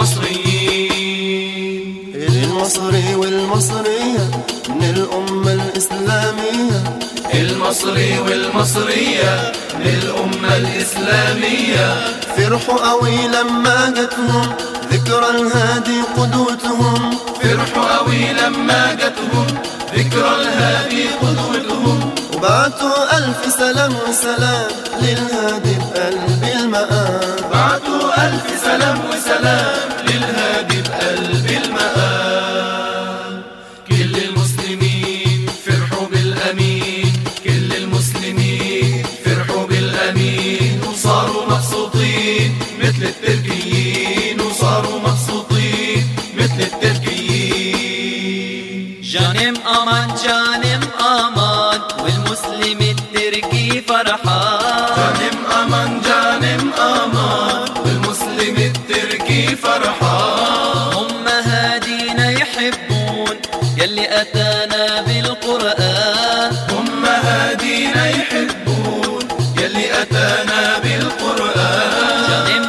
المصريين. المصري والمصرية من الأمة الإسلامية، المصري والمصرية من الأمة الإسلامية. فرحوا قوي لما جتهم ذكرى الهادي قدوتهم، فرحوا قوي لما جتهم ذكرى الهادي قدوتهم. وبعتوا ألف سلام وسلام للهادي بقلب المقام، بعتوا ألف سلام وسلام للهادي بقلب المقام. كل المسلمين فرحوا بالأمين، كل المسلمين فرحوا بالأمين، وصاروا مبسوطين مثل التركيين، وصاروا مبسوطين مثل التركيين. جانم أمان جانم أمان والمسلم التركي فرحان، جانم أمان جانم أمان والمسلم التركي فرحان. هم هادينا يحبون يلي أتانا بالقرآن، هم هادينا يحبون يلي أتانا بالقرآن. جانم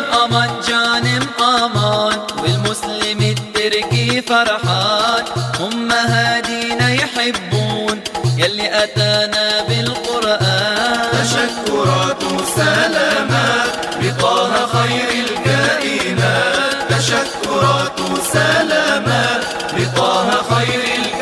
أمان والمسلم التركي فرحان، هم هادينا يحبون يلي أتانا بالقرآن. تشكرات وسلامات بطه خير الكائنات، تشكرات وسلامات بطه خير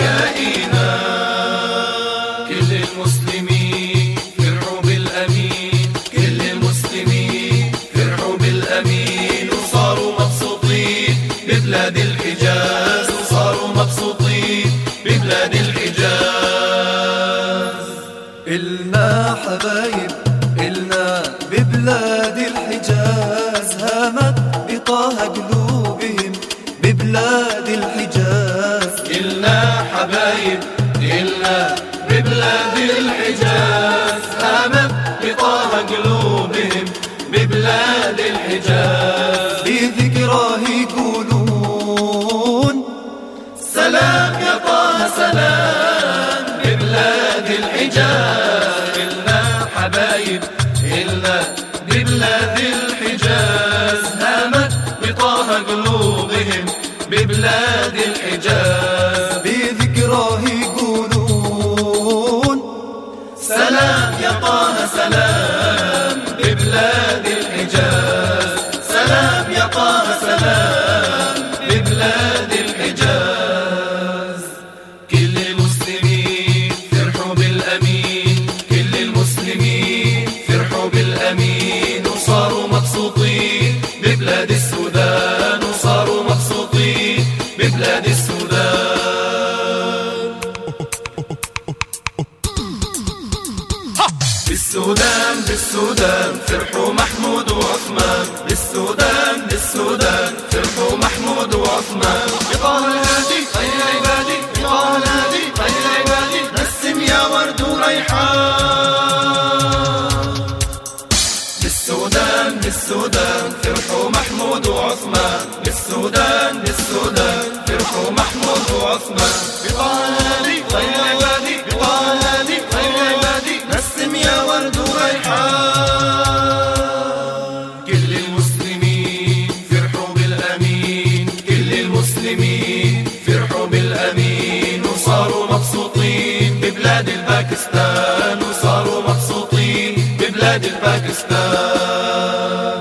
الكائنات. كل المسلمين فرحوا بالأمين، كل المسلمين فرحوا بالأمين، وصاروا مبسوطين ببلاد الحجاز، وصاروا مبسوطين ببلاد الحجاز. إلنا حبايب إلنا ببلاد الحجاز، هامت بطه قلوبهم ببلاد الحجاز. إلنا حبايب إلنا ببلاد الحجاز، هامت بطه قلوبهم ببلاد الحجاز. بذكراه يقولون سلام يا طه سلام ببلاد الحجاز. إلنا حبايب إلنا ببلاد الحجاز، هامت بطه قلوبهم ببلاد الحجاز. بذكراه يقولون سلام يا طه سلام ببلاد الحجاز، سلام يا طه سلام ببلاد الحجاز. كل المسلمين فرحوا بالأمين، كل المسلمين فرحوا بالأمين، وصاروا مبسوطين ببلاد السودان، وصاروا مبسوطين ببلاد السودان. بالسودان بالسودان فرحوا محمود وعثمان، بالسودان بالسودان فرحوا محمود وعثمان. بطه الهادي خير العبادي، بطه الهادي خير العبادي، نسم يا ورد وريحان. بالسودان بالسودان فرحوا محمود وعثمان، بالسودان بالسودان فرحوا محمود وعثمان. بطه الهادي خير العبادي، بطه الهادي خير العبادي، نسم يا ورد وريحان. كل المسلمين فرحوا بالأمين، كل المسلمين فرحوا بالأمين، وصاروا مبسوطين ببلاد الباكستان، وصاروا مبسوطين ببلاد الباكستان.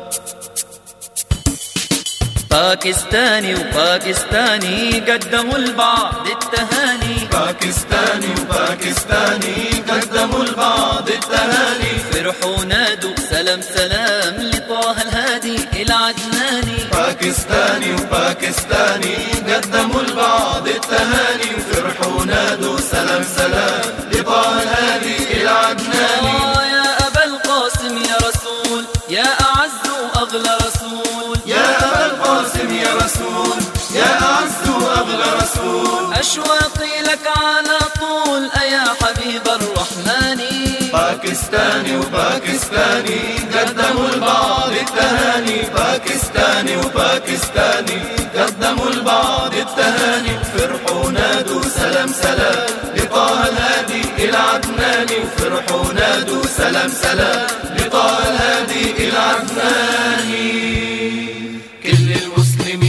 باكستاني وباكستاني قدموا لبعض التهاني، باكستاني وباكستاني قدموا لبعض التهاني. فرحوا نادوا سلام سلام لطه الهادي العدناني. باكستاني وباكستاني قدموا لبعض التهاني، فرحوا نادوا سلام سلام لطه الهادي العدناني. يا أبا القاسم يا رسول، يا أعز وأغلى رسول، يا أبا القاسم يا رسول، يا أعز وأغلى رسول. أشواقي لك على طول أيا حبيب الرحمن. باكستاني وباكستاني قدموا لبعض التهاني، باكستاني وباكستاني قدموا لبعض التهاني. فرحوا نادوا سلام سلام لطه الهادي العدناني، وفرحوا نادوا سلام سلام لطه الهادي العدناني. كل المسلمين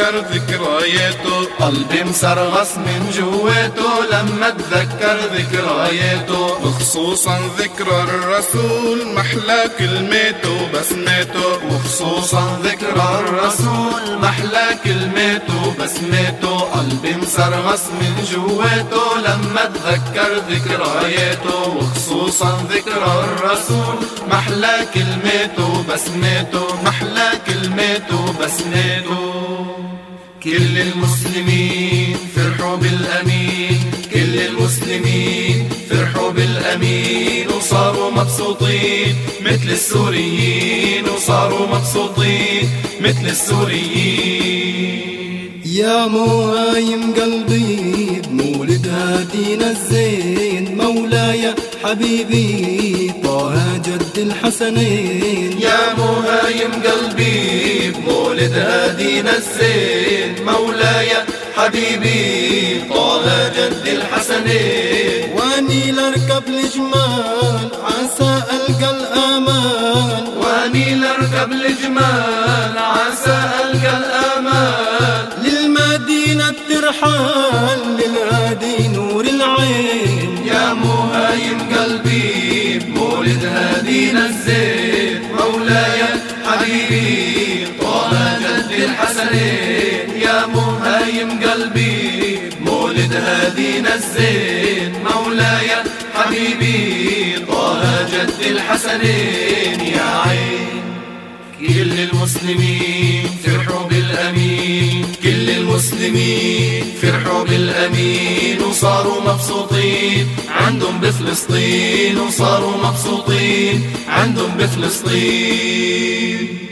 اتذكر ذكرياته، قلبي مصرغص من جواته لما اتذكر ذكرياته. وخصوصا ذكرى الرسول محلى كلماته بسماته، وخصوصا ذكرى الرسول محلى كلماته بسماته. قلبي مصرغص من جواته لما اتذكر ذكرياته. وخصوصا ذكرى الرسول محلى كلماته بسماته، محلى كلماته بسماته. كل المسلمين فرحوا بالأمين، كل المسلمين فرحوا بالأمين، وصاروا مبسوطين مثل السوريين، وصاروا مبسوطين مثل السوريين. يا مهايم قلبي بمولد هادينا الزين، مولاي حبيبي طه جد الحسنين. يا مهايم قلبي بمولد هادينا الزين، مولاي حبيبي طه جد الحسنين. واني لاركب الجمال عسى ألقى الآمان، واني لاركب الجمال عسى ألقى الآمان. للمدينة ترحال للهادي نور العين. يا مهايم قلبي بمولد هادينا الزين، مولاي حبيبي طه جد الحسنين. يا مهايم قلبي بمولد هادينا الزين، مولاي حبيبي طه جد الحسنين. يا عين كل المسلمين فرحوا بالأمين، كل المسلمين فرحوا بالأمين، وصاروا مبسوطين عندهم بفلسطين، وصاروا مبسوطين عندهم بفلسطين.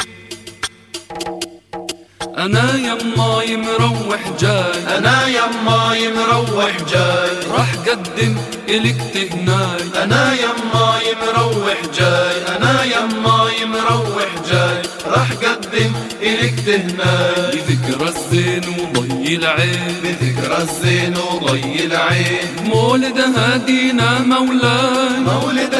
أنا يماي مروح جاي، أنا يماي مروح جاي، راح قدم إلك تهناي. أنا يماي مروح جاي، أنا يماي مروح جاي، راح قدم إلك تهناي. بذكرى الزين وضي العين، بذكرى الزين وضي العين. مولد هادينا مولاي، مولد